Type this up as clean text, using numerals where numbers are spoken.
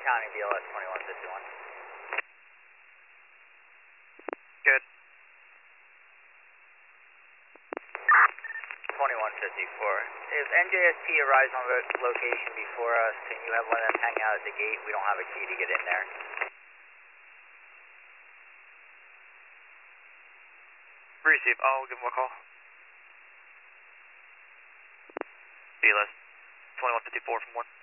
County, BLS 2151. Good. 2154. If NJST arrives on location before us, can you have one of them hang out at the gate? We don't have a key to get in there. Receive. I'll give him a call. BLS 2154 from 1.